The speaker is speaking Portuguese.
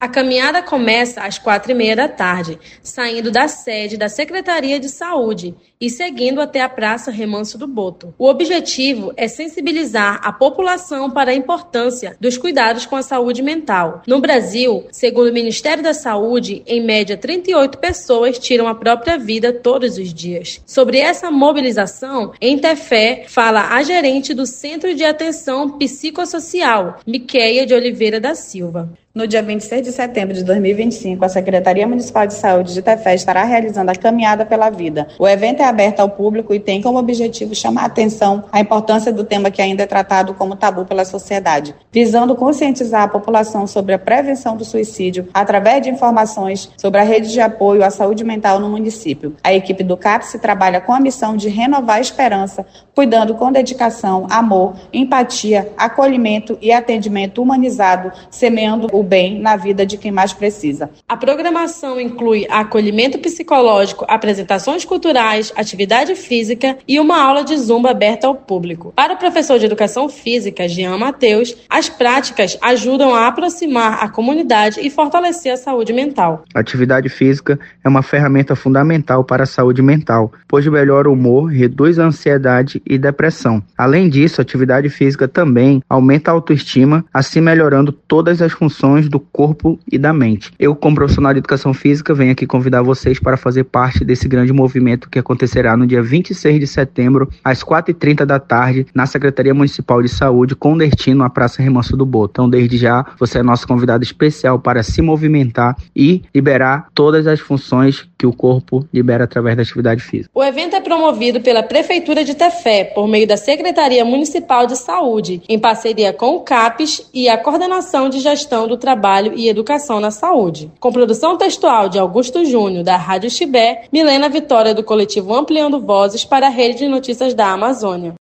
A caminhada começa às 4h30 da tarde, saindo da sede da Secretaria de Saúde e seguindo até a Praça Remanso do Boto. O objetivo é sensibilizar a população para a importância dos cuidados com a saúde mental. No Brasil, segundo o Ministério da Saúde, em média 38 pessoas tiram a própria vida todos os dias. Sobre essa mobilização, em Tefé, fala a gerente do Centro de Atenção Psicossocial, Miqueia de Oliveira da Silva. No dia 26 de setembro de 2025, a Secretaria Municipal de Saúde de Tefé estará realizando a Caminhada pela Vida. O evento é aberto ao público e tem como objetivo chamar a atenção à importância do tema que ainda é tratado como tabu pela sociedade, visando conscientizar a população sobre a prevenção do suicídio através de informações sobre a rede de apoio à saúde mental no município. A equipe do CAPS trabalha com a missão de renovar a esperança, cuidando com dedicação, amor, empatia, acolhimento e atendimento humanizado, semeando o bem na vida de quem mais precisa. A programação inclui acolhimento psicológico, apresentações culturais, atividade física e uma aula de zumba aberta ao público. Para o professor de Educação Física, Jean Matheus, as práticas ajudam a aproximar a comunidade e fortalecer a saúde mental. A atividade física é uma ferramenta fundamental para a saúde mental, pois melhora o humor, reduz a ansiedade e depressão. Além disso, a atividade física também aumenta a autoestima, assim melhorando todas as funções do corpo e da mente. Eu, como profissional de educação física, venho aqui convidar vocês para fazer parte desse grande movimento que acontecerá no dia 26 de setembro, às 4h30 da tarde, na Secretaria Municipal de Saúde, com destino à Praça Remanso do Boto. Então, desde já, você é nosso convidado especial para se movimentar e liberar todas as funções que o corpo libera através da atividade física. O evento é promovido pela Prefeitura de Tefé, por meio da Secretaria Municipal de Saúde, em parceria com o CAPES e a Coordenação de Gestão do Trabalho e Educação na Saúde. Com produção textual de Augusto Júnior, da Rádio Chibé, Milena Vitória, do coletivo Ampliando Vozes, para a Rede de Notícias da Amazônia.